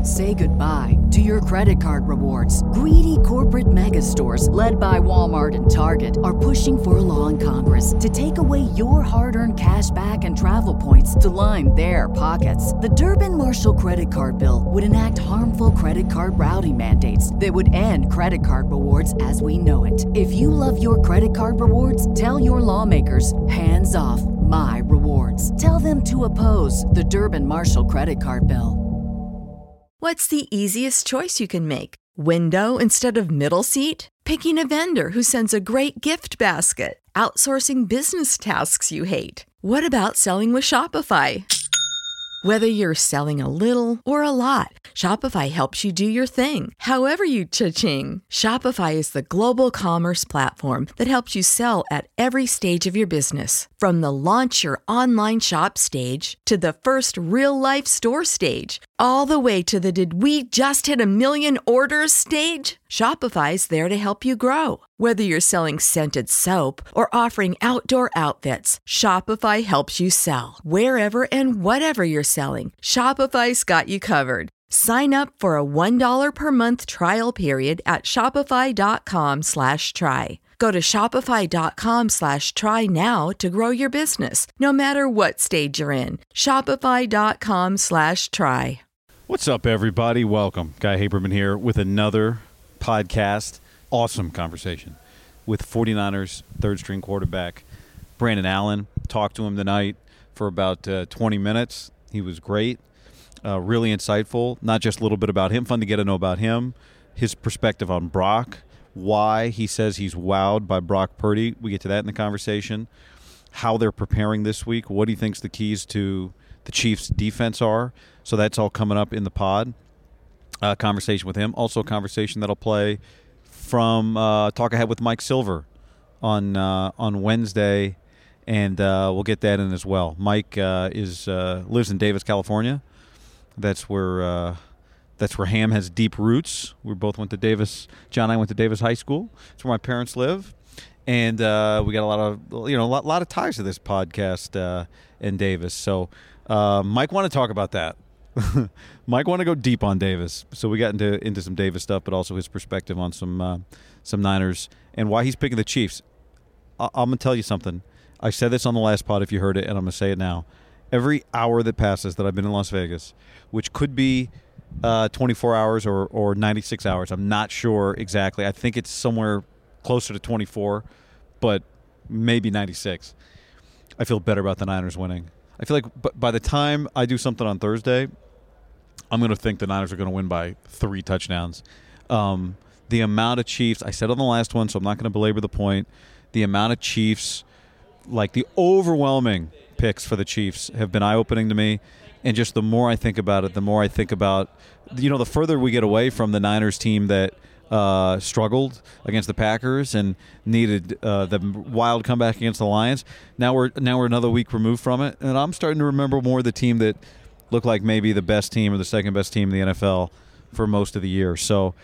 Say goodbye to your credit card rewards. Greedy corporate mega stores, led by Walmart and Target, are pushing for a law in Congress to take away your hard-earned cash back and travel points to line their pockets. The Durbin-Marshall credit card bill would enact harmful credit card routing mandates that would end credit card rewards as we know it. If you love your credit card rewards, tell your lawmakers, hands off my rewards. Tell them to oppose the Durbin-Marshall credit card bill. What's the easiest choice you can make? Window instead of middle seat? Picking a vendor who sends a great gift basket? Outsourcing business tasks you hate? What about selling with Shopify? Whether you're selling a little or a lot, Shopify helps you do your thing, however you cha-ching. Shopify is the global commerce platform that helps you sell at every stage of your business. From the launch your online shop stage to the first real-life store stage, all the way to the did we just hit 1 million orders stage. Shopify's there to help you grow. Whether you're selling scented soap or offering outdoor outfits, Shopify helps you sell. Wherever and whatever you're selling, Shopify's got you covered. Sign up for a $1 per month trial period at shopify.com/try. Go to shopify.com/try now to grow your business, no matter what stage you're in. Shopify.com/try. What's up, everybody? Welcome. Guy Haberman here with another podcast. Awesome conversation with 49ers third-string quarterback Brandon Allen. Talked to him tonight for about 20 minutes. He was great, really insightful, not just a little bit about him, fun to get to know about him, his perspective on Brock, why he says he's wowed by Brock Purdy. We get to that in the conversation, how they're preparing this week, what he thinks the keys to the Chiefs' defense are. So that's all coming up in the pod. Conversation with him. Also a conversation that'll play from Talk Ahead with Mike Silver on Wednesday, and we'll get that in as well. Mike lives in Davis, California. That's where Ham has deep roots. We both went to Davis. John and I went to Davis High School. That's where my parents live, and we got a lot of ties to this podcast in Davis. So Mike wanted to talk about that. Mike wanted to go deep on Davis, so we got into some Davis stuff, but also his perspective on some Niners and why he's picking the Chiefs. I'm gonna tell you something. I said this on the last pod if you heard it, and I'm gonna say it now. Every hour that passes that I've been in Las Vegas, which could be 24 hours or 96 hours, I'm not sure exactly. I think it's somewhere closer to 24, but maybe 96. I feel better about the Niners winning. I feel like by the time I do something on Thursday, I'm going to think the Niners are going to win by 3 touchdowns. The amount of Chiefs, I said on the last one, so I'm not going to belabor the point, the amount of Chiefs, like the overwhelming picks for the Chiefs have been eye-opening to me. And just the more I think about it, the more I think about, the further we get away from the Niners team that struggled against the Packers and needed the wild comeback against the Lions. Now we're another week removed from it, and I'm starting to remember more the team that looked like maybe the best team or the second best team in the NFL for most of the year. So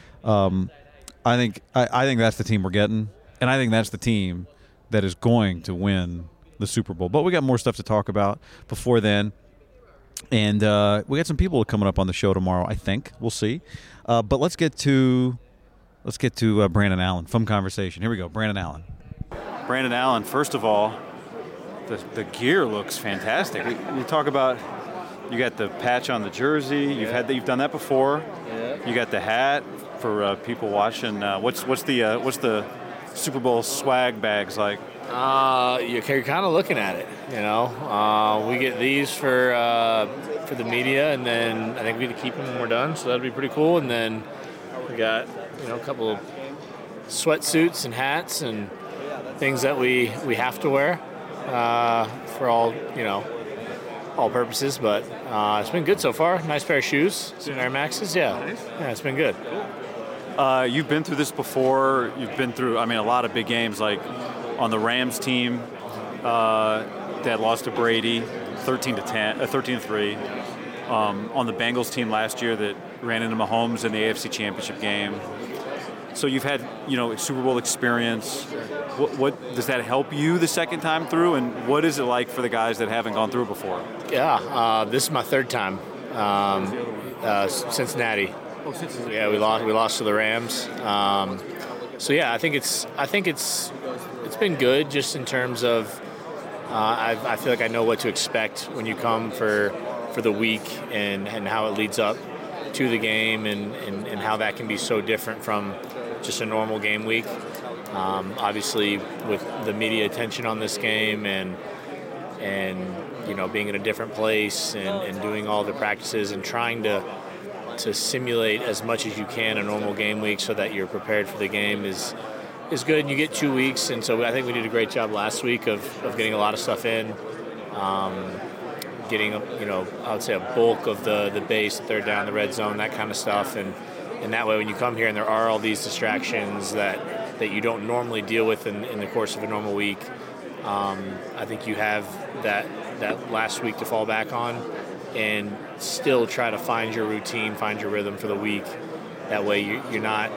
I think that's the team we're getting, and I think that's the team that is going to win the Super Bowl. But we got more stuff to talk about before then. And we got some people coming up on the show tomorrow, I think. We'll see. But let's get to Brandon Allen from Conversation. Here we go, Brandon Allen. Brandon Allen, first of all, the gear looks fantastic. You talk about, you got the patch on the jersey. You've done that before. Yeah. You got the hat for people watching. What's the Super Bowl swag bags like? You're kind of looking at it, we get these for the media, and then I think we get to keep them when we're done, so that'd be pretty cool. And then we got a couple of sweatsuits and hats and things that we have to wear for all purposes. But it's been good so far. Nice pair of shoes, some Air Maxes. Yeah, it's been good. You've been through this before. You've been through, a lot of big games, like on the Rams team that lost to Brady 13-3. On the Bengals team last year that ran into Mahomes in the AFC Championship game. So you've had, Super Bowl experience. What does that help you the second time through? And what is it like for the guys that haven't gone through before? Yeah, this is my third time. Cincinnati. Oh, Cincinnati. Yeah, we lost to the Rams. So yeah, I think it's been good just in terms of I feel like I know what to expect when you come for the week and how it leads up to the game and how that can be so different from just a normal game week. Obviously, with the media attention on this game and being in a different place and doing all the practices and trying to simulate as much as you can a normal game week so that you're prepared for the game is good. And you get 2 weeks, and so I think we did a great job last week of getting a lot of stuff in, getting I would say a bulk of the base, the third down, the red zone, that kind of stuff, and that way when you come here and there are all these distractions that you don't normally deal with in the course of a normal week, I think you have that last week to fall back on and still try to find your routine, find your rhythm for the week. That way you're not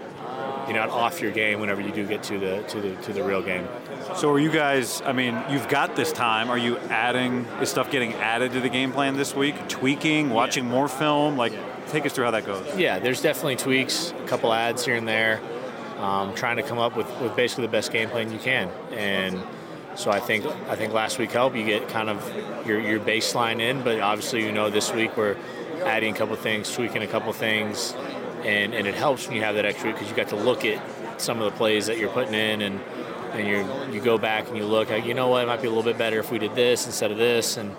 off your game whenever you do get to the real game. So are you guys, I mean, you've got this time. Are you is stuff getting added to the game plan this week? Tweaking, watching more film? Like, take us through how that goes. Yeah, there's definitely tweaks, a couple ads here and there, trying to come up with basically the best game plan you can. And so I think last week helped. You get kind of your baseline in, but obviously this week we're adding a couple things, tweaking a couple things, and it helps when you have that extra week because you got to look at some of the plays that you're putting in and you go back and you look at, it might be a little bit better if we did this instead of this, and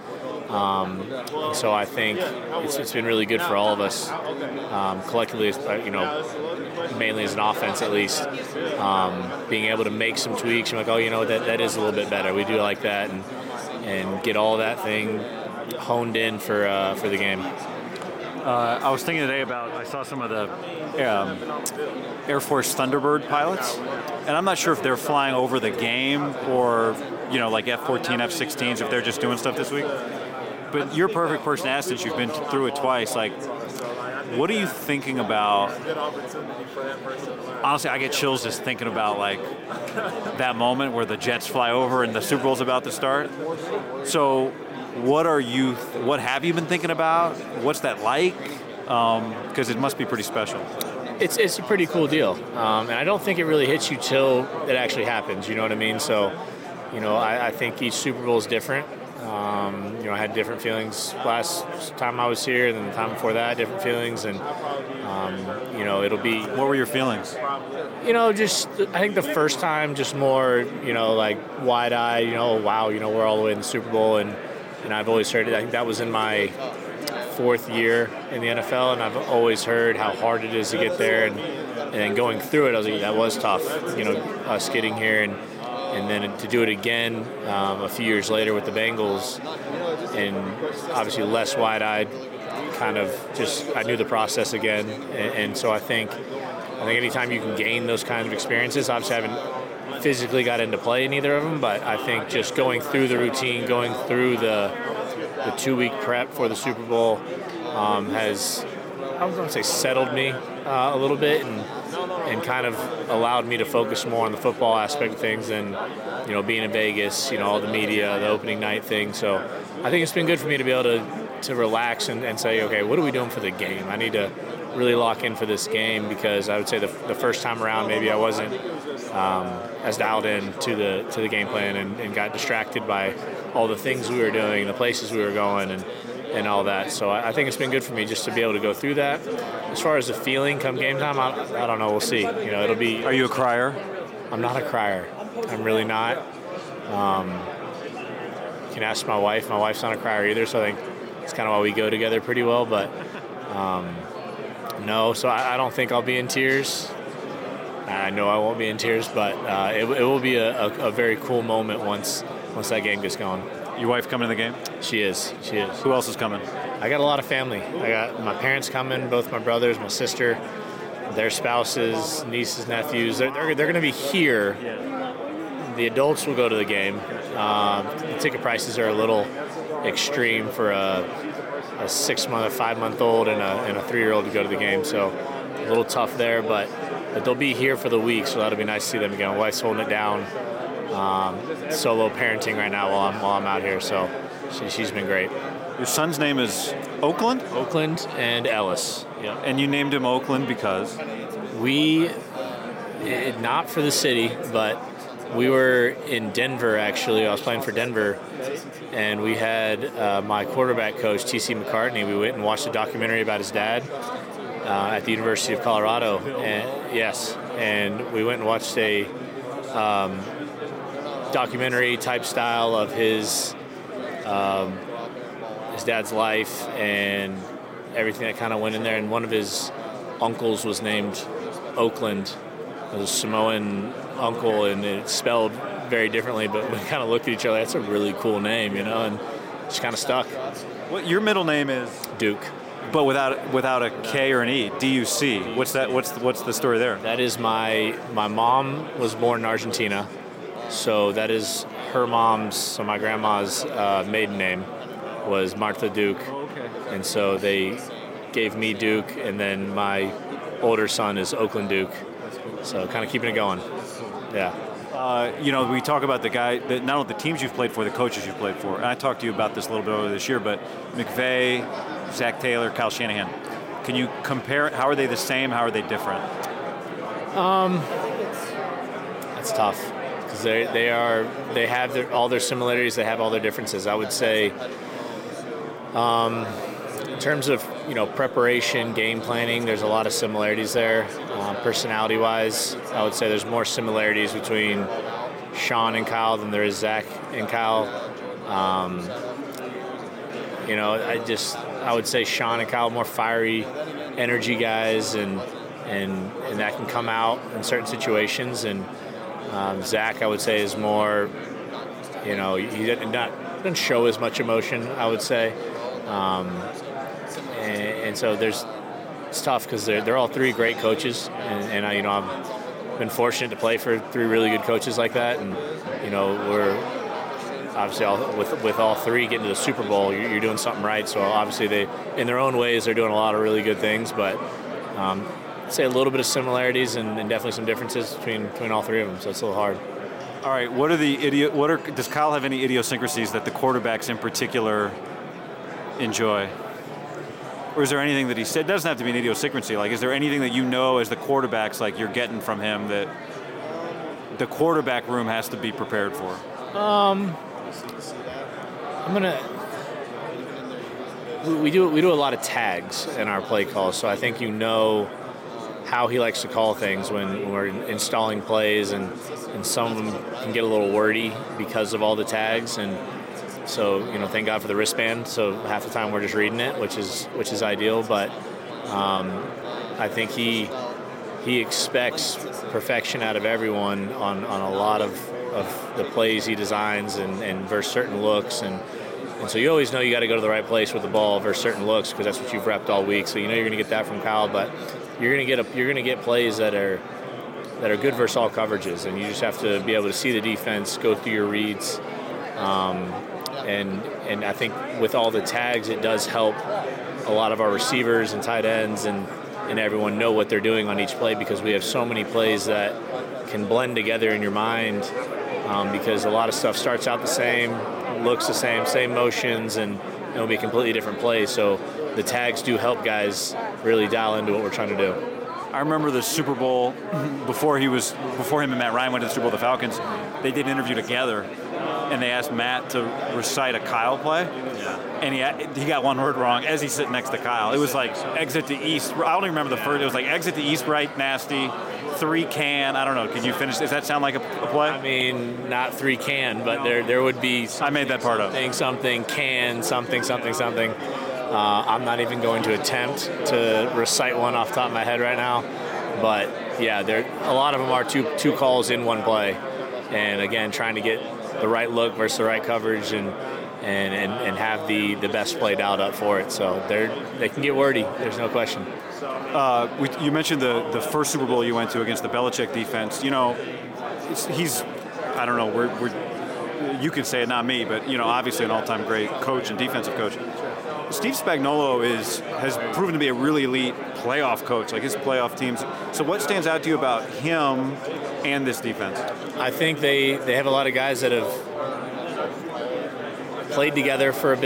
so I think it's been really good for all of us collectively, mainly as an offense at least, being able to make some tweaks. You're like, that is a little bit better. We do like that, and get all that thing honed in for the game. I was thinking today I saw some of the Air Force Thunderbird pilots, and I'm not sure if they're flying over the game or, like F-14, F-16s, if they're just doing stuff this week. But you're a perfect person to ask since you've been through it twice. Like, what are you thinking about? Honestly, I get chills just thinking about, like, that moment where the jets fly over and the Super Bowl's about to start. So what have you been thinking about? What's that like? Because it must be pretty special. It's a pretty cool deal. And I don't think it really hits you till it actually happens, you know what I mean? So, I think each Super Bowl is different. I had different feelings last time I was here, and then the time before that, different feelings, and it'll be. What were your feelings? Just I think the first time, just more, like wide-eyed. Wow, we're all the way in the Super Bowl, and I've always heard it. I think that was in my 4th year in the NFL, and I've always heard how hard it is to get there, and then going through it, I was like, that was tough. Us getting here and then to do it again a few years later with the Bengals, and obviously less wide-eyed, kind of just I knew the process again, and so I think anytime you can gain those kind of experiences, obviously I haven't physically got into play in either of them, but I think just going through the routine, going through the 2-week prep for the Super Bowl has, I was going to say, settled me a little bit and kind of allowed me to focus more on the football aspect of things than, being in Vegas, all the media, the opening night thing. So I think it's been good for me to be able to relax and say, okay, what are we doing for the game? I need to really lock in for this game, because I would say the first time around maybe I wasn't as dialed in to the game plan and got distracted by all the things we were doing, the places we were going, and all that. So I think it's been good for me just to be able to go through that. As far as the feeling come game time, I don't know. We'll see. It'll be. Are you a crier? I'm not a crier. I'm really not. You can ask my wife. My wife's not a crier either, so I think it's kind of why we go together pretty well. But no, so I don't think I'll be in tears. I know I won't be in tears, but it will be a very cool moment once that game gets going. Your wife coming to the game? She is. Who else is coming? I got a lot of family. I got my parents coming, both my brothers, my sister, their spouses, nieces, nephews. They're going to be here. The adults will go to the game. The ticket prices are a little extreme for a 6-month, a 5-month-old, and a 3-year-old to go to the game. So a little tough there, but they'll be here for the week, so that'll be nice to see them again. My wife's holding it down. Solo parenting right now while I'm out here, so she's been great. Your son's name is Oakland? Oakland and Ellis. Yeah. And you named him Oakland because? Not for the city, but we were in Denver, actually. I was playing for Denver, and we had my quarterback coach, T.C. McCartney. We went and watched a documentary about his dad at the University of Colorado. And we went and watched a documentary type style of his dad's life and everything that kind of went in there. And one of his uncles was named Oakland. It was a Samoan uncle, and it's spelled very differently, but we kind of looked at each other. That's a really cool name, and just kind of stuck. Well, your middle name is Duke, but without a K or an E. D-U-C. What's that? What's the story there? That is my mom was born in Argentina, so that is her mom's. So my grandma's maiden name was Martha Duke, and so they gave me Duke, and then my older son is Oakland Duke. So kind of keeping it going. Yeah. We talk about not only the teams you've played for, the coaches you've played for. And I talked to you about this a little bit over this year, but McVay, Zach Taylor, Kyle Shanahan. Can you compare? How are they the same? How are they different? That's tough because they have all their similarities. They have all their differences. I would say, in terms of preparation, game planning, there's a lot of similarities there. Personality-wise, I would say there's more similarities between Sean and Kyle than there is Zach and Kyle. I would say Sean and Kyle are more fiery, energy guys, and that can come out in certain situations. And Zach, I would say, is more, he doesn't show as much emotion, I would say. And so it's tough because they're all three great coaches, and I've been fortunate to play for three really good coaches like that, and we're obviously with all three getting to the Super Bowl, you're doing something right. So obviously they, in their own ways, they're doing a lot of really good things, but I'd say a little bit of similarities and definitely some differences between all three of them. So it's a little hard. All right, does Kyle have any idiosyncrasies that the quarterbacks in particular enjoy? Or is there anything that he said? It doesn't have to be an idiosyncrasy. Like, is there anything that as the quarterbacks, like you're getting from him that the quarterback room has to be prepared for? We do a lot of tags in our play calls, so I think how he likes to call things when we're installing plays, and some of them can get a little wordy because of all the tags, and so thank God for the wristband. So half the time we're just reading it, which is ideal. But I think he expects perfection out of everyone on a lot of the plays he designs and versus certain looks, and so you always know you got to go to the right place with the ball versus certain looks because that's what you've repped all week. So you're going to get that from Kyle, but you're going to get plays that are good versus all coverages, and you just have to be able to see the defense, go through your reads. And I think with all the tags, it does help a lot of our receivers and tight ends and everyone know what they're doing on each play, because we have so many plays that can blend together in your mind, because a lot of stuff starts out the same, looks the same motions, and it'll be a completely different play. So the tags do help guys really dial into what we're trying to do. I remember the Super Bowl before him and Matt Ryan went to the Super Bowl with the Falcons. They did an interview together, and they asked Matt to recite a Kyle play, and he got one word wrong as he's sitting next to Kyle. It was like exit to east. I don't even remember the first. It was like exit to east right nasty, 3 can. I don't know. Can you finish? Does that sound like a play? I mean, not 3 can, but there would be. I made that part up. Something can something. I'm not even going to attempt to recite one off the top of my head right now, but yeah, a lot of them are two calls in one play, and again, trying to get the right look versus the right coverage and have the best play dialed up for it. So they can get wordy. There's no question. You mentioned the first Super Bowl you went to against the Belichick defense. He's I don't know. You can say it, not me, but obviously an all-time great coach and defensive coach. Steve Spagnuolo has proven to be a really elite playoff coach, like his playoff teams. So what stands out to you about him and this defense? I think they have a lot of guys that have played together for a bit,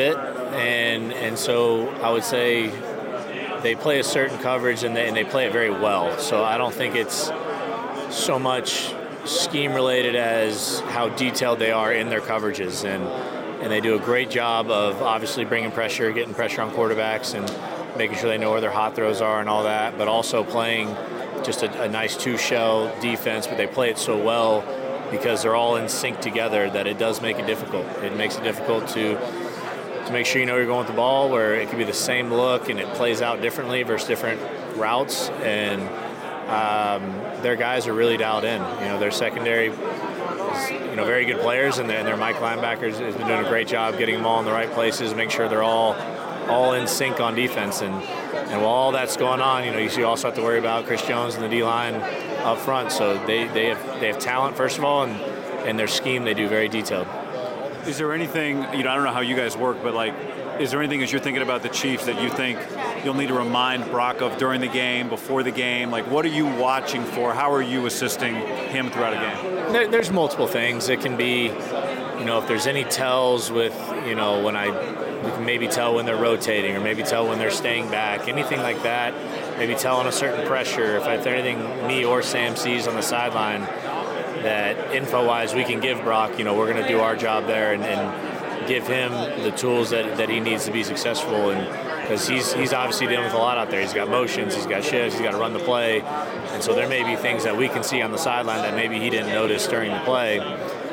and so I would say they play a certain coverage and they play it very well. So I don't think it's so much scheme related as how detailed they are in their coverages, and they do a great job of obviously bringing pressure, getting pressure on quarterbacks, and making sure they know where their hot throws are and all that, but also playing just a nice two-shell defense. But they play it so well because they're all in sync together that it does make it difficult. It makes it difficult to make sure you know where you're going with the ball, where it could be the same look and it plays out differently versus different routes. And their guys are really dialed in. Their secondary is, very good players, and their Mike linebackers has been doing a great job getting them all in the right places, make sure they're all in sync on defense. And while all that's going on, you also have to worry about Chris Jones and the D-line up front. So they have talent, first of all, and their scheme they do very detailed. Is there anything, I don't know how you guys work, but is there anything as you're thinking about the Chiefs that you think you'll need to remind Brock of during the game, before the game? What are you watching for? How are you assisting him throughout a game? There's multiple things. It can be, if there's any tells with, we can maybe tell when they're rotating, or maybe tell when they're staying back, anything like that. Maybe tell on a certain pressure. If there's anything me or Sam sees on the sideline that info-wise we can give Brock, we're going to do our job there and give him the tools that he needs to be successful. And because he's obviously dealing with a lot out there. He's got motions, he's got shifts, he's got to run the play. And so there may be things that we can see on the sideline that maybe he didn't notice during the play.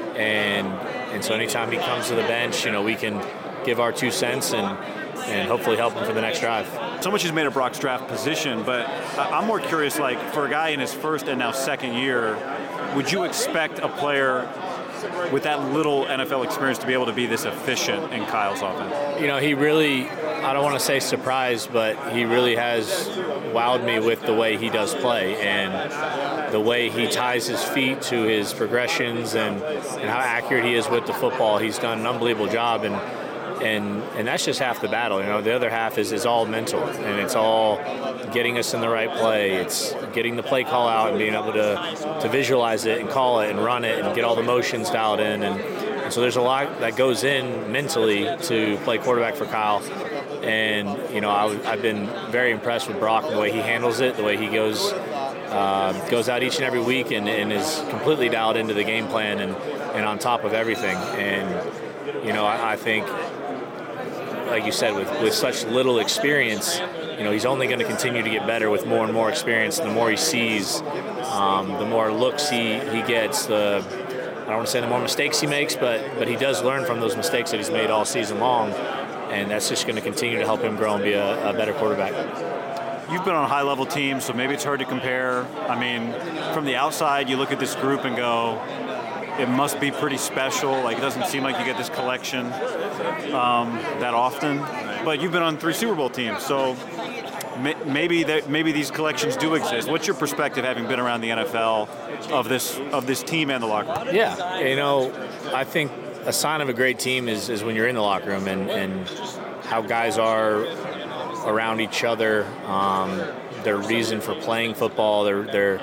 And so anytime he comes to the bench, we can give our 2 cents and hopefully help him for the next drive. So much is made of Brock's draft position, but I'm more curious, for a guy in his first and now second year, would you expect a player with that little NFL experience to be able to be this efficient in Kyle's offense? He really, I don't want to say surprised, but he really has wowed me with the way he does play and the way he ties his feet to his progressions and how accurate he is with the football. He's done an unbelievable job, and that's just half the battle. The other half is all mental, and it's all getting us in the right play. It's getting the play call out and being able to visualize it and call it and run it and get all the motions dialed in. And so there's a lot that goes in mentally to play quarterback for Kyle. And I've been very impressed with Brock and the way he handles it, the way he goes out each and every week and is completely dialed into the game plan and on top of everything. And I think, like you said, with such little experience, he's only going to continue to get better with more and more experience. The more he sees, the more looks he gets, I don't want to say the more mistakes he makes, but he does learn from those mistakes that he's made all season long, and that's just going to continue to help him grow and be a better quarterback. You've been on high-level teams, so maybe it's hard to compare. From the outside, you look at this group and go, it must be pretty special. It doesn't seem like you get this collection that often. But you've been on 3 Super Bowl teams, so maybe these collections do exist. What's your perspective, having been around the NFL, of this team and the locker room? Yeah, I think a sign of a great team is when you're in the locker room and how guys are around each other, their reason for playing football, their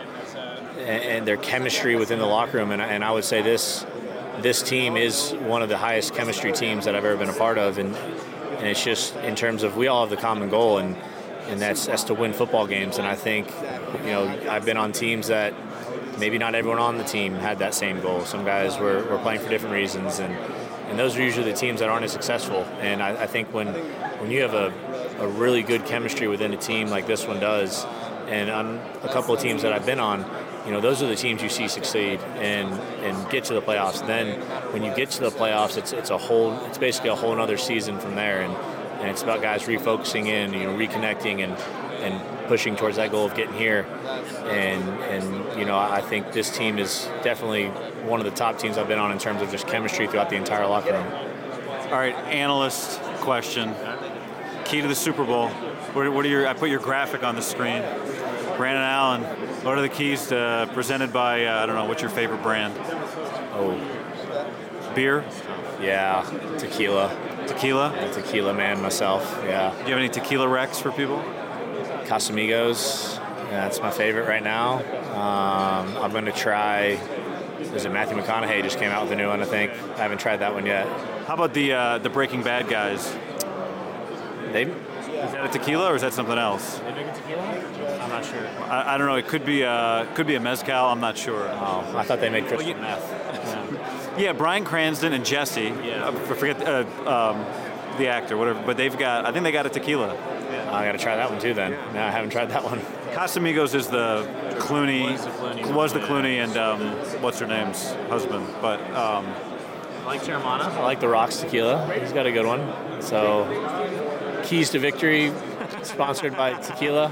chemistry within the locker room. And I would say this team is one of the highest chemistry teams that I've ever been a part of. And it's just in terms of we all have the common goal, and that's to win football games. And I think, I've been on teams that maybe not everyone on the team had that same goal. Some guys were playing for different reasons, and those are usually the teams that aren't as successful. And I think when you have a really good chemistry within a team like this one does, and on a couple of teams that I've been on, those are the teams you see succeed and get to the playoffs. And then when you get to the playoffs, it's basically a whole other season from there, and it's about guys refocusing in, reconnecting and pushing towards that goal of getting here. And I think this team is definitely one of the top teams I've been on in terms of just chemistry throughout the entire locker room. All right, analyst question. Key to the Super Bowl. I put your graphic on the screen. Brandon Allen, what are the keys presented by, I don't know, what's your favorite brand? Oh. Beer? Yeah, tequila. Tequila? I'm a tequila man myself, yeah. Do you have any tequila recs for people? Casamigos, that's my favorite right now. I'm going to try, Matthew McConaughey just came out with a new one, I think. I haven't tried that one yet. How about the Breaking Bad guys? Is that a tequila or is that something else? They make a tequila? I'm not sure. I don't know. It could be a mezcal. I'm not sure. Oh, I thought they made crystal meth. Yeah, Bryan Cranston and Jesse. Yeah. I forget the actor, whatever. But I think they got a tequila. Yeah. I got to try that one too then. No, I haven't tried that one. Casamigos is the Clooney. Was the Clooney and what's her name's husband. But I like Terramana. I like the Rocks tequila. He's got a good one. So, Keys to Victory, sponsored by tequila.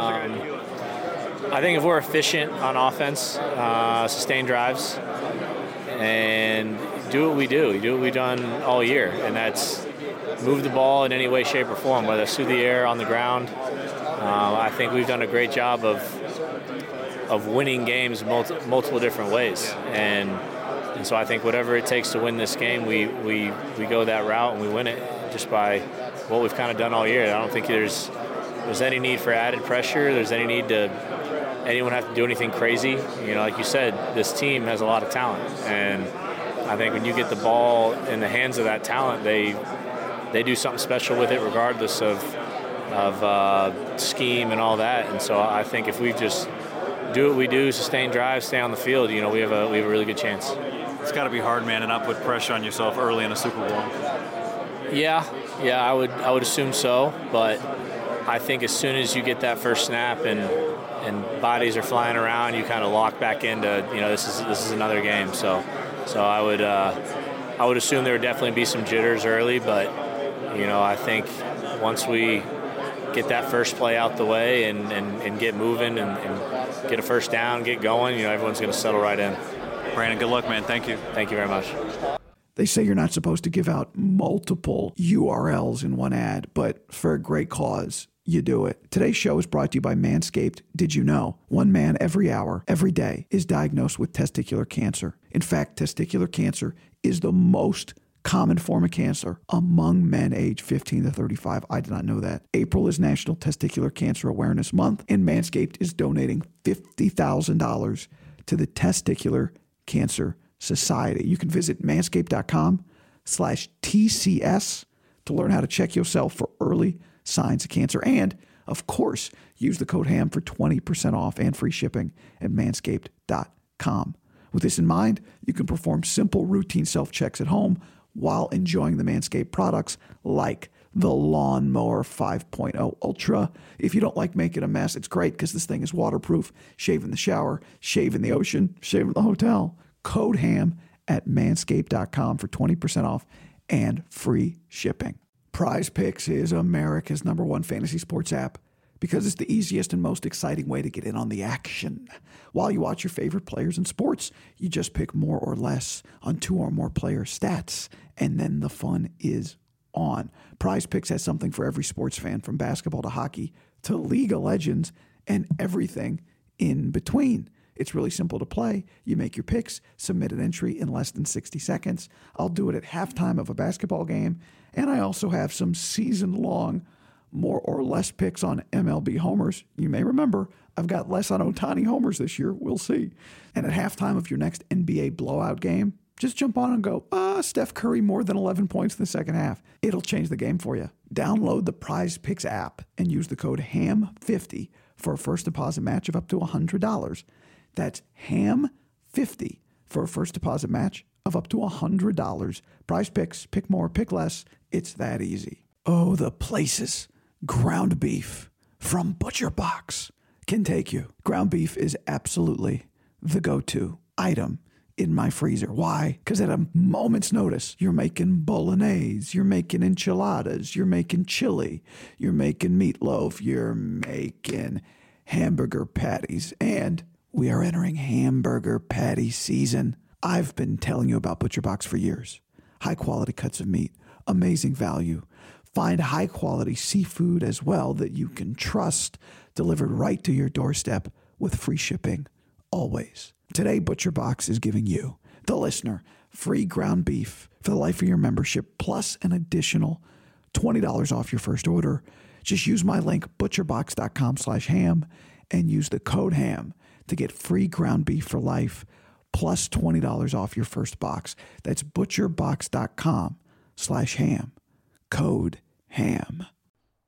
I think if we're efficient on offense, sustain drives, and do what we do what we've done all year, and that's move the ball in any way, shape, or form, whether it's through the air, on the ground. I think we've done a great job of winning games multiple different ways, and so I think whatever it takes to win this game, we go that route and we win it just by what we've kind of done all year. I don't think there's any need for added pressure. There's any need to anyone have to do anything crazy. Like you said, this team has a lot of talent, and I think when you get the ball in the hands of that talent, they do something special with it, regardless of scheme and all that. And so I think if we just do what we do, sustain drives, stay on the field, we have a really good chance. It's got to be hard, man, to not put pressure on yourself early in a Super Bowl. Yeah, I would assume so, but I think as soon as you get that first snap and bodies are flying around, you kind of lock back into this is another game. So I would assume there would definitely be some jitters early, but I think once we get that first play out the way and get moving and get a first down, get going, everyone's going to settle right in. Brandon, good luck, man. Thank you. Thank you very much. They say you're not supposed to give out multiple URLs in one ad, but for a great cause, you do it. Today's show is brought to you by Manscaped. Did you know? One man every hour, every day, is diagnosed with testicular cancer. In fact, testicular cancer is the most common form of cancer among men aged 15 to 35. I did not know that. April is National Testicular Cancer Awareness Month, and Manscaped is donating $50,000 to the Testicular Cancer Society. You can visit manscaped.com/TCS to learn how to check yourself for early signs of cancer. And, of course, use the code HAM for 20% off and free shipping at manscaped.com. With this in mind, you can perform simple routine self-checks at home while enjoying the Manscaped products like the Lawnmower 5.0 Ultra. If you don't like making a mess, it's great because this thing is waterproof. Shave in the shower, shave in the ocean, shave in the hotel. Code HAM at manscaped.com for 20% off and free shipping. Prize Picks is America's #1 fantasy sports app because it's the easiest and most exciting way to get in on the action. While you watch your favorite players in sports, you just pick more or less on 2 or more player stats, and then the fun is on. Prize Picks has something for every sports fan, from basketball to hockey to League of Legends and everything in between. It's really simple to play. You make your picks, submit an entry in less than 60 seconds. I'll do it at halftime of a basketball game, and I also have some season-long more or less picks on MLB homers. You may remember, I've got less on Ohtani homers this year. We'll see. And at halftime of your next NBA blowout game, just jump on and go, Steph Curry more than 11 points in the second half. It'll change the game for you. Download the Prize Picks app and use the code HAM50 for a first deposit match of up to $100. That's HAM50 for a first deposit match of up to $100. Prize Picks, pick more, pick less. It's that easy. Oh, the places ground beef from Butcher Box can take you. Ground beef is absolutely the go-to item in my freezer. Why? Because at a moment's notice, you're making bolognese, you're making enchiladas, you're making chili, you're making meatloaf, you're making hamburger patties, and we are entering hamburger patty season. I've been telling you about Butcher Box for years. High quality cuts of meat, amazing value. Find high quality seafood as well that you can trust, delivered right to your doorstep with free shipping, always. Today, Butcher Box is giving you, the listener, free ground beef for the life of your membership, plus an additional $20 off your first order. Just use my link, butcherbox.com/ham, and use the code HAM to get free ground beef for life, plus $20 off your first box. That's butcherbox.com/ham. Code HAM.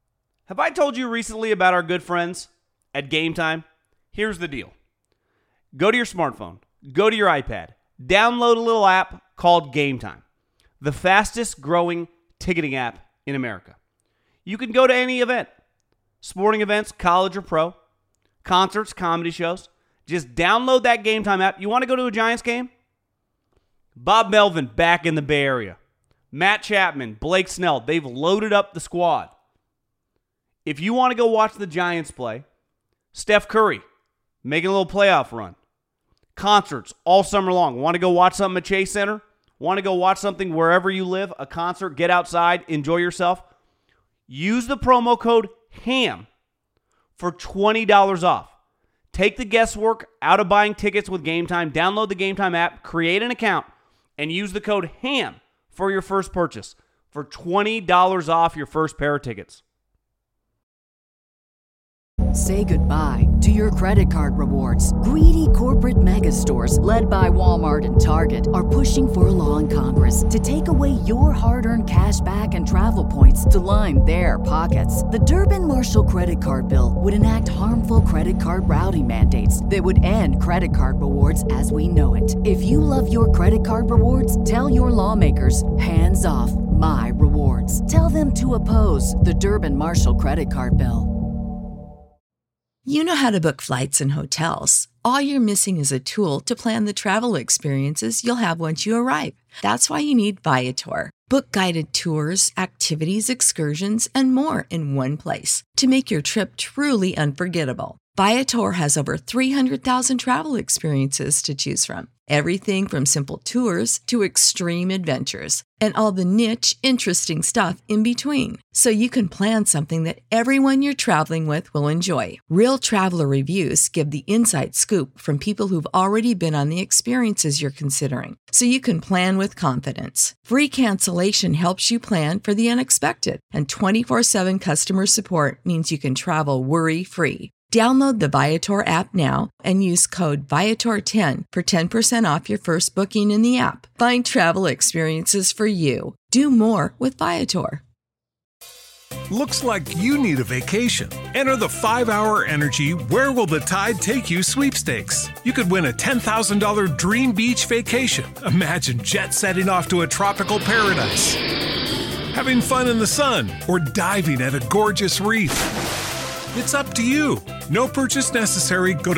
Have I told you recently about our good friends at Game Time? Here's the deal. Go to your smartphone, go to your iPad, download a little app called Game Time, the fastest growing ticketing app in America. You can go to any event, sporting events, college or pro, concerts, comedy shows. Just download that Game Time app. You want to go to a Giants game? Bob Melvin back in the Bay Area. Matt Chapman, Blake Snell, they've loaded up the squad. If you want to go watch the Giants play, Steph Curry making a little playoff run. Concerts all summer long. Want to go watch something at Chase Center? Want to go watch something wherever you live? A concert, get outside, enjoy yourself? Use the promo code HAM for $20 off. Take the guesswork out of buying tickets with Game Time. Download the Game Time app, create an account, and use the code HAM for your first purchase for $20 off your first pair of tickets. Say goodbye to your credit card rewards. Greedy corporate mega stores, led by Walmart and Target, are pushing for a law in Congress to take away your hard-earned cash back and travel points to line their pockets. The Durbin-Marshall credit card bill would enact harmful credit card routing mandates that would end credit card rewards as we know it. If you love your credit card rewards, tell your lawmakers, hands off my rewards. Tell them to oppose the Durbin-Marshall credit card bill. You know how to book flights and hotels. All you're missing is a tool to plan the travel experiences you'll have once you arrive. That's why you need Viator. Book guided tours, activities, excursions, and more in one place to make your trip truly unforgettable. Viator has over 300,000 travel experiences to choose from. Everything from simple tours to extreme adventures and all the niche, interesting stuff in between. So you can plan something that everyone you're traveling with will enjoy. Real traveler reviews give the inside scoop from people who've already been on the experiences you're considering. So you can plan with confidence. Free cancellation helps you plan for the unexpected. And 24/7 customer support means you can travel worry-free. Download the Viator app now and use code Viator10 for 10% off your first booking in the app. Find travel experiences for you. Do more with Viator. Looks like you need a vacation. Enter the 5-Hour Energy Where Will the Tide Take You sweepstakes. You could win a $10,000 dream beach vacation. Imagine jet setting off to a tropical paradise, having fun in the sun, or diving at a gorgeous reef. It's up to you. No purchase necessary. Go to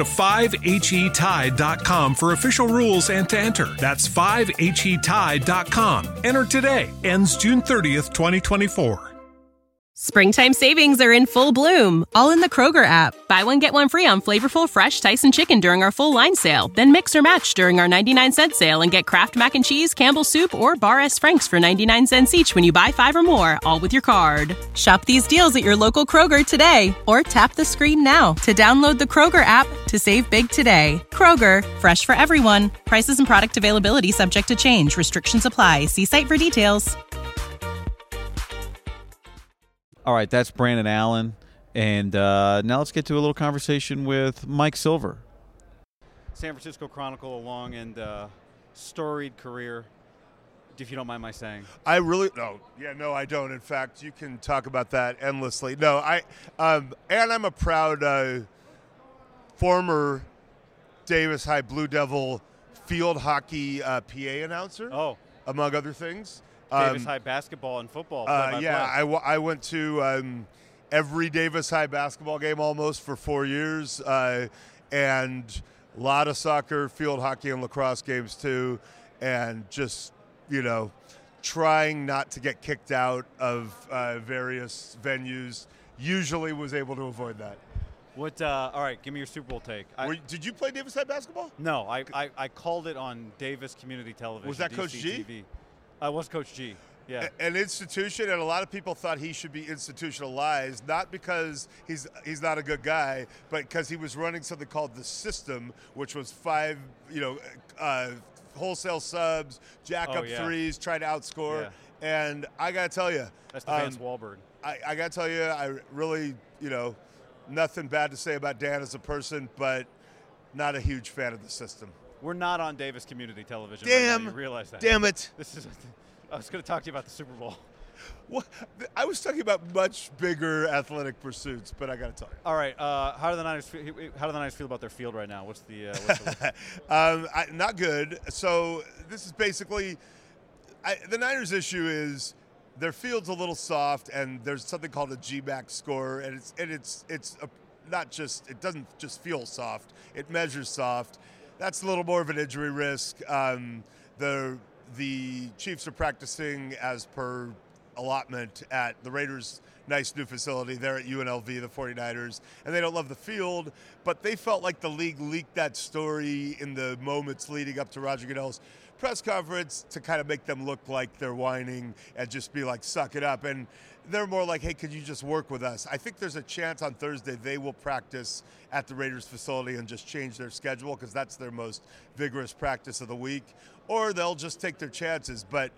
5HETide.com for official rules and to enter. That's 5HETide.com. Enter today. Ends June 30th, 2024. Springtime savings are in full bloom, all in the Kroger app. Buy one, get one free on flavorful, fresh Tyson chicken during our full line sale. Then mix or match during our 99-cent sale and get Kraft Mac and Cheese, Campbell's Soup, or Bar S. Frank's for 99 cents each when you buy 5 or more, all with your card. Shop these deals at your local Kroger today, or tap the screen now to download the Kroger app to save big today. Kroger, fresh for everyone. Prices and product availability subject to change. Restrictions apply. See site for details. All right, that's Brandon Allen. And now let's get to a little conversation with Mike Silver. San Francisco Chronicle, a long and storied career, if you don't mind my saying. I really no. Yeah, no, I don't. In fact, you can talk about that endlessly. No, and I'm a proud former Davis High Blue Devil field hockey PA announcer. Oh, among other things. Davis High basketball and football. I went to every Davis High basketball game almost for 4 years, and a lot of soccer, field hockey, and lacrosse games too, and just, trying not to get kicked out of various venues. Usually was able to avoid that. What? All right, give me your Super Bowl take. Did you play Davis High basketball? No, I called it on Davis Community Television. Was that Coach G? TV. I was Coach G. Yeah. An institution, and a lot of people thought he should be institutionalized, not because he's not a good guy, but because he was running something called the System, which was 5, wholesale subs, jack-up threes, try to outscore. Yeah. And I got to tell you. That's the Vance Wahlberg. I got to tell you, I really, nothing bad to say about Dan as a person, but not a huge fan of the System. We're not on Davis Community Television. Damn. Right now. You realize that? Damn it. I was going to talk to you about the Super Bowl. What? I was talking about much bigger athletic pursuits, but I got to tell you. All right. How do the Niners feel about their field right now? What's the Not good. So this is basically the Niners' issue is their field's a little soft, and there's something called a GMAX score, and it's not just, it doesn't just feel soft, it measures soft. That's a little more of an injury risk. The Chiefs are practicing as per allotment at the Raiders' nice new facility there at UNLV, the 49ers, and they don't love the field, but they felt like the league leaked that story in the moments leading up to Roger Goodell's press conference to kind of make them look like they're whining and just be like, suck it up. And they're more like, hey, could you just work with us? I think there's a chance on Thursday they will practice at the Raiders facility and just change their schedule because that's their most vigorous practice of the week, or they'll just take their chances. But,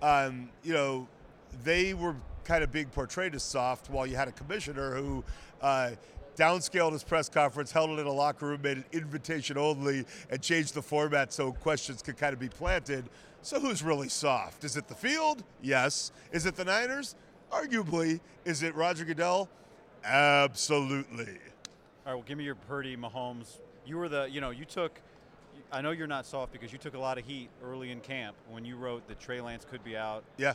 they were kind of being portrayed as soft while you had a commissioner who downscaled his press conference, held it in a locker room, made it invitation only, and changed the format so questions could kind of be planted. So who's really soft? Is it the field? Yes. Is it the Niners? Arguably. Is it Roger Goodell? Absolutely. All right, well, give me your Purdy, Mahomes. You were you took – I know you're not soft because you took a lot of heat early in camp when you wrote that Trey Lance could be out. Yeah.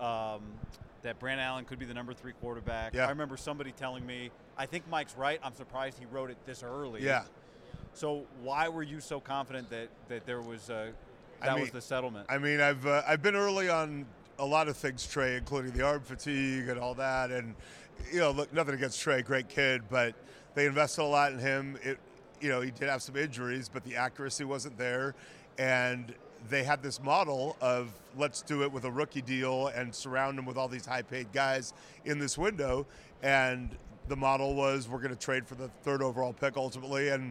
That Brandon Allen could be the number 3 quarterback. Yeah. I remember somebody telling me, I think Mike's right. I'm surprised he wrote it this early. Yeah. So why were you so confident that there was was the settlement? I mean, I've been early on a lot of things, Trey, including the arm fatigue and all that. And, look, nothing against Trey, great kid, but they invested a lot in him. He did have some injuries, but the accuracy wasn't there. And they had this model of let's do it with a rookie deal and surround him with all these high-paid guys in this window. And the model was we're going to trade for the 3rd overall pick ultimately, and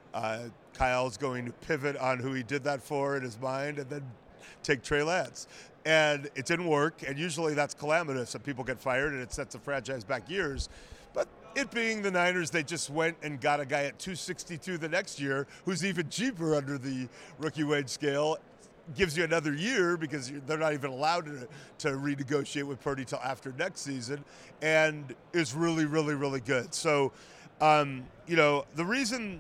Kyle's going to pivot on who he did that for in his mind and then take Trey Lance. And it didn't work, and usually that's calamitous, and people get fired, and it sets the franchise back years. But it being the Niners, they just went and got a guy at $262 the next year who's even cheaper under the rookie wage scale. Gives you another year because they're not even allowed to renegotiate with Purdy till after next season, and is really, really, really good. So, one reason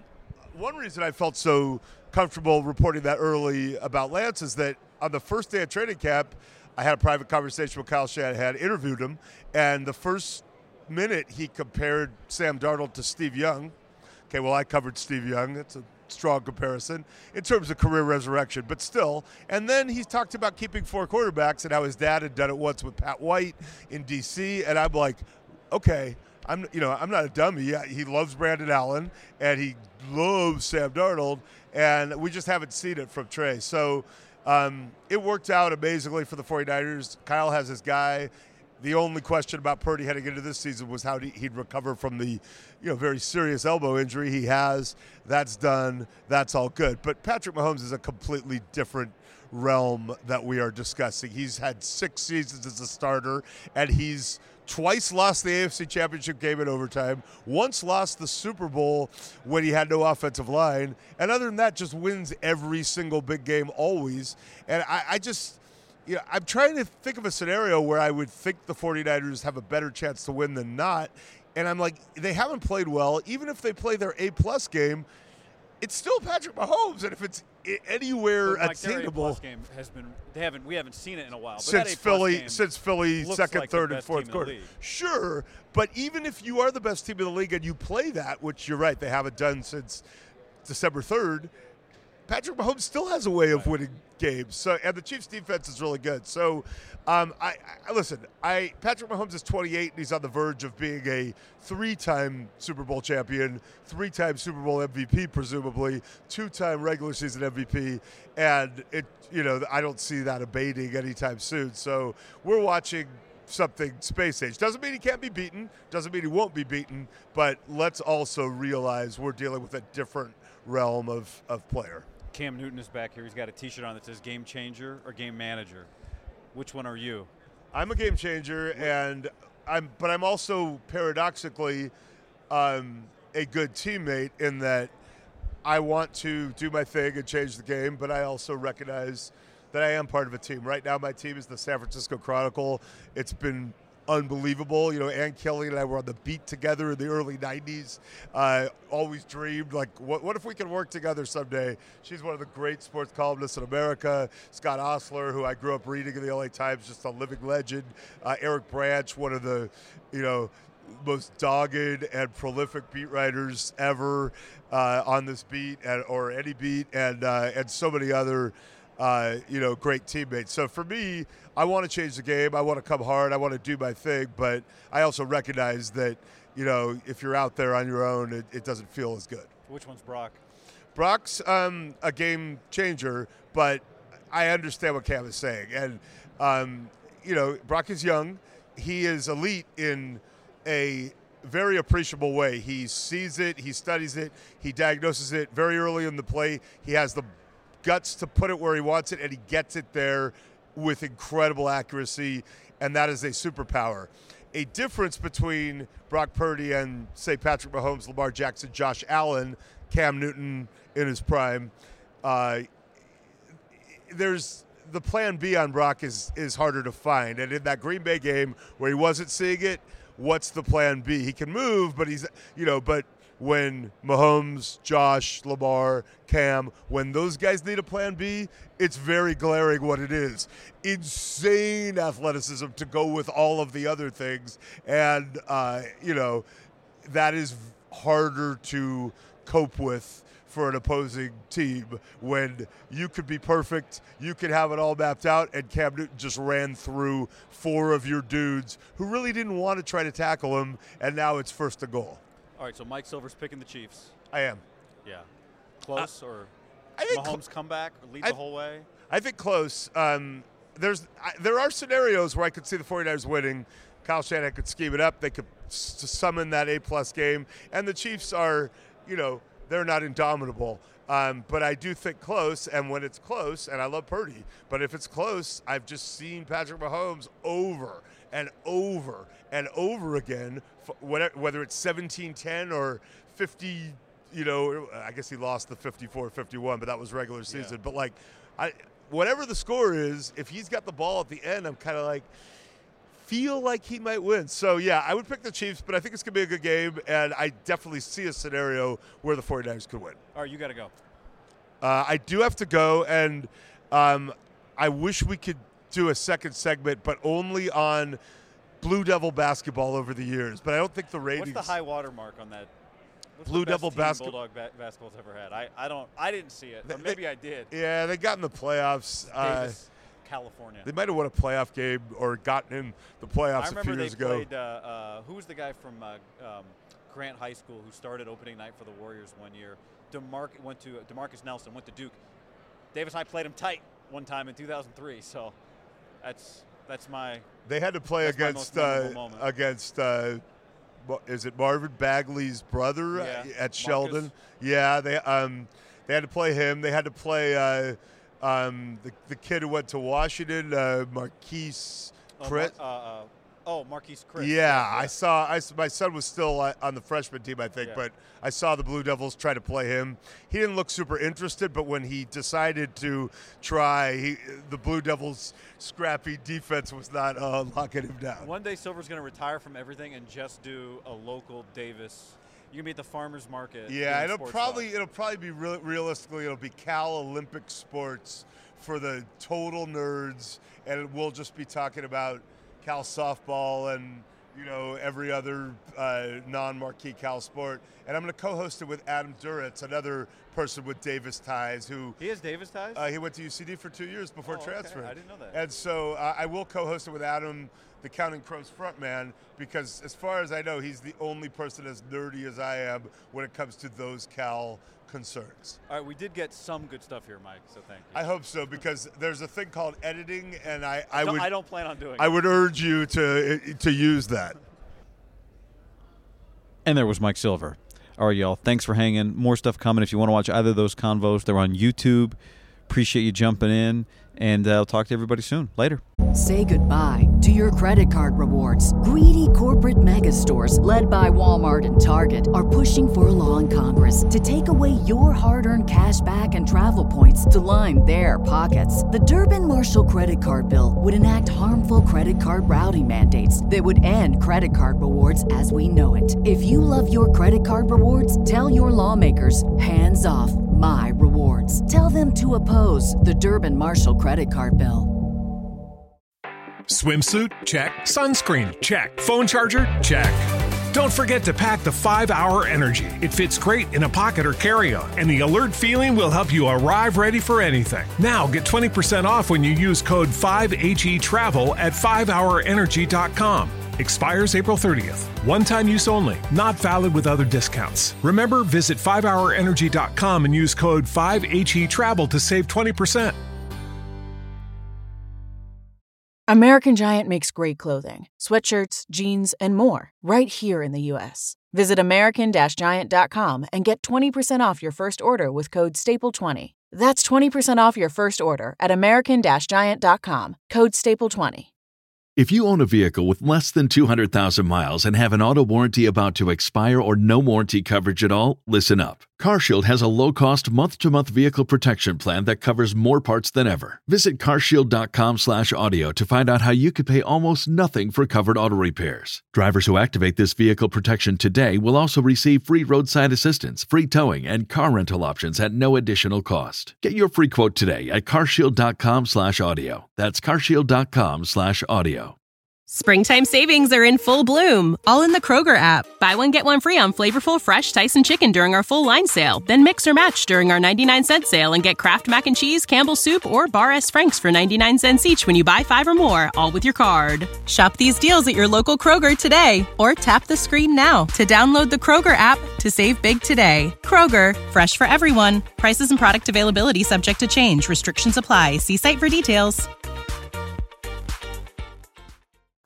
I felt so comfortable reporting that early about Lance is that on the first day of training camp, I had a private conversation with Kyle Shanahan, interviewed him, and the first minute he compared Sam Darnold to Steve Young. Okay, well, I covered Steve Young. That's a strong comparison in terms of career resurrection, but still. And then he talked about keeping 4 quarterbacks and how his dad had done it once with Pat White in D.C. And I'm like, okay, I'm not a dummy. He loves Brandon Allen and he loves Sam Darnold, and we just haven't seen it from Trey. So it worked out amazingly for the 49ers. Kyle has his guy. The only question about Purdy heading into this season was how he'd recover from the, very serious elbow injury he has. That's done. That's all good. But Patrick Mahomes is a completely different realm that we are discussing. He's had 6 seasons as a starter, and he's twice lost the AFC Championship game in overtime, once lost the Super Bowl when he had no offensive line, and other than that, just wins every single big game always. And I'm trying to think of a scenario where I would think the 49ers have a better chance to win than not. And I'm like, they haven't played well. Even if they play their A-plus game, it's still Patrick Mahomes. And if it's anywhere attainable. Their A-plus game has been, we haven't seen it in a while. But since Philly second, like 3rd, and 4th quarter. Sure. But even if you are the best team in the league and you play that, which you're right, they haven't done since December 3rd, Patrick Mahomes still has a way of winning games. So, and the Chiefs' defense is really good. So, Patrick Mahomes is 28, and he's on the verge of being a 3-time Super Bowl champion, 3-time Super Bowl MVP, presumably, 2-time regular season MVP, and I don't see that abating anytime soon. So, we're watching something space age. Doesn't mean he can't be beaten. Doesn't mean he won't be beaten. But let's also realize we're dealing with a different realm of player. Cam Newton is back here. He's got a T-shirt on that says Game Changer or Game Manager. Which one are you? I'm a game changer, and I'm also paradoxically a good teammate in that I want to do my thing and change the game, but I also recognize that I am part of a team. Right now, my team is the San Francisco Chronicle. It's been unbelievable. You know, Ann Kelly and I were on the beat together in the early 90s. Always dreamed, like, what if we could work together someday? She's one of the great sports columnists in America. Scott Osler, who I grew up reading in the LA Times, just a living legend. Eric Branch, one of the, most dogged and prolific beat writers ever on this beat or any beat, and so many other great teammates. So for me, I want to change the game. I want to come hard. I want to do my thing. But I also recognize that, if you're out there on your own, it doesn't feel as good. Which one's Brock? Brock's a game changer, but I understand what Cam is saying. And, Brock is young. He is elite in a very appreciable way. He sees it. He studies it. He diagnoses it very early in the play. He has the guts to put it where he wants it, and he gets it there with incredible accuracy, and that is a superpower. A difference between Brock Purdy and, say, Patrick Mahomes, Lamar Jackson, Josh Allen, Cam Newton in his prime, there's the plan B on Brock is harder to find. And in that Green Bay game where he wasn't seeing it, what's the plan B? He can move, but but when Mahomes, Josh, Lamar, Cam, when those guys need a plan B, it's very glaring what it is. Insane athleticism to go with all of the other things. And, that is harder to cope with for an opposing team when you could be perfect, you could have it all mapped out, and Cam Newton just ran through 4 of your dudes who really didn't want to try to tackle him, and now it's first and goal. All right, so Mike Silver's picking the Chiefs. I am. Yeah. Close or I think Mahomes comeback or lead the whole way? I think close. There are scenarios where I could see the 49ers winning. Kyle Shanahan could scheme it up. They could summon that A-plus game. And the Chiefs are, they're not indomitable. But I do think close, and when it's close, and I love Purdy, but if it's close, I've just seen Patrick Mahomes over and over and over again, whether it's 17-10 or 50, I guess he lost the 54-51, but that was regular season. Yeah. But, whatever the score is, if he's got the ball at the end, I'm kind of feel like he might win. So, yeah, I would pick the Chiefs, but I think it's going to be a good game, and I definitely see a scenario where the 49ers could win. All right, you got to go. I do have to go, and I wish we could do a second segment, but only on Blue Devil basketball over the years. But I don't think the ratings. What's the high water mark on that? What's Blue the best Devil Bulldog basketball's ever had? I didn't see it, or maybe I did. Yeah, they got in the playoffs. Davis, California. They might have won a playoff game or gotten in the playoffs a few years ago. I remember they played. Who was the guy from Grant High School who started opening night for the Warriors one year? DeMarcus Nelson went to Duke. Davis and I played him tight one time in 2003. So that's my. They had to play against is it Marvin Bagley's brother at Sheldon? Yeah, they had to play him. They had to play the kid who went to Washington, Marquise Chris. Marquise Chris. Yeah, I my son was still on the freshman team, I think, but I saw the Blue Devils try to play him. He didn't look super interested, but when he decided to try, the Blue Devils' scrappy defense was not locking him down. One day Silver's going to retire from everything and just do a local Davis. You're going to be at the farmer's market. Yeah, it'll probably be realistically, it'll be Cal Olympic Sports for the total nerds, and we'll just be talking about Cal softball and every other non-marquee Cal sport. And I'm going to co-host it with Adam Duritz, another person with Davis ties. He has Davis ties? He went to UCD for 2 years before transferring. Okay. I didn't know that. And so I will co-host it with Adam, the Counting Crows frontman, because as far as I know, he's the only person as nerdy as I am when it comes to those Cal concerns. All right, we did get some good stuff here, Mike, so thank you. I hope so, because there's a thing called editing, and I don't plan on doing it. I would urge you to use that. And there was Mike Silver. All right, y'all, thanks for hanging. More stuff coming. If you want to watch either of those convos, they're on YouTube. Appreciate you jumping in, and I'll talk to everybody soon. Later. Say goodbye to your credit card rewards. Greedy corporate mega stores, led by Walmart and Target, are pushing for a law in Congress to take away your hard-earned cash back and travel points to line their pockets. The Durbin-Marshall credit card bill would enact harmful credit card routing mandates that would end credit card rewards as we know it. If you love your credit card rewards, tell your lawmakers, hands off my rewards. Tell them to oppose the Durbin-Marshall credit card bill. Swimsuit? Check. Sunscreen? Check. Phone charger? Check. Don't forget to pack the 5-Hour Energy. It fits great in a pocket or carry-on, and the alert feeling will help you arrive ready for anything. Now get 20% off when you use code 5HETRAVEL at 5hourenergy.com. Expires April 30th. One-time use only. Not valid with other discounts. Remember, visit 5hourenergy.com and use code 5HETRAVEL to save 20%. American Giant makes great clothing, sweatshirts, jeans, and more right here in the U.S. Visit American-Giant.com and get 20% off your first order with code STAPLE20. That's 20% off your first order at American-Giant.com, code STAPLE20. If you own a vehicle with less than 200,000 miles and have an auto warranty about to expire or no warranty coverage at all, listen up. CarShield has a low-cost month-to-month vehicle protection plan that covers more parts than ever. Visit carshield.com/audio to find out how you could pay almost nothing for covered auto repairs. Drivers who activate this vehicle protection today will also receive free roadside assistance, free towing, and car rental options at no additional cost. Get your free quote today at carshield.com/audio. That's carshield.com/audio. Springtime savings are in full bloom, all in the Kroger app. Buy one, get one free on flavorful, fresh Tyson chicken during our full line sale. Then mix or match during our 99-cent sale and get Kraft Mac and Cheese, Campbell's Soup, or Bar S. Frank's for 99 cents each when you buy 5 or more, all with your card. Shop these deals at your local Kroger today, or tap the screen now to download the Kroger app to save big today. Kroger, fresh for everyone. Prices and product availability subject to change. Restrictions apply. See site for details.